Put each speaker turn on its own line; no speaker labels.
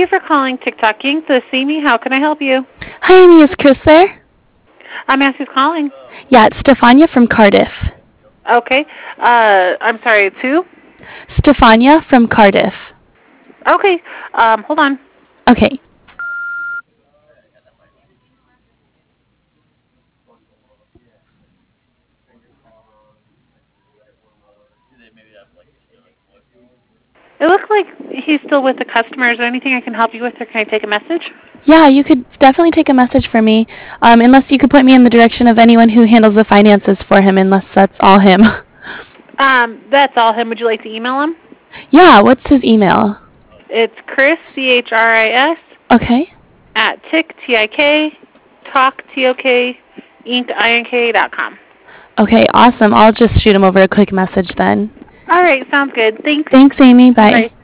you for calling TikTok Inc. This is Amy. How can I help you?
Hi, Amy. Is Chris there?
I'm Ask who's calling.
Yeah, it's Stefania from Cardiff.
Okay. I'm sorry, it's who?
Stefania from Cardiff.
Okay. Hold on.
Okay.
It looks like he's still with the customer. Is there anything I can help you with, or can I take a message?
Yeah, you could definitely take a message for me. Unless you could point me in the direction of anyone who handles the finances for him, unless that's all him.
That's all him. Would you like to email him?
Yeah, what's his email?
It's Chris, CHRIS,
Okay.
at TIK, Talk, TOK, Inc.com.
Okay, awesome. I'll just shoot him over a quick message then.
All right, sounds good. Thanks.
Thanks, Amy. Bye.
Bye.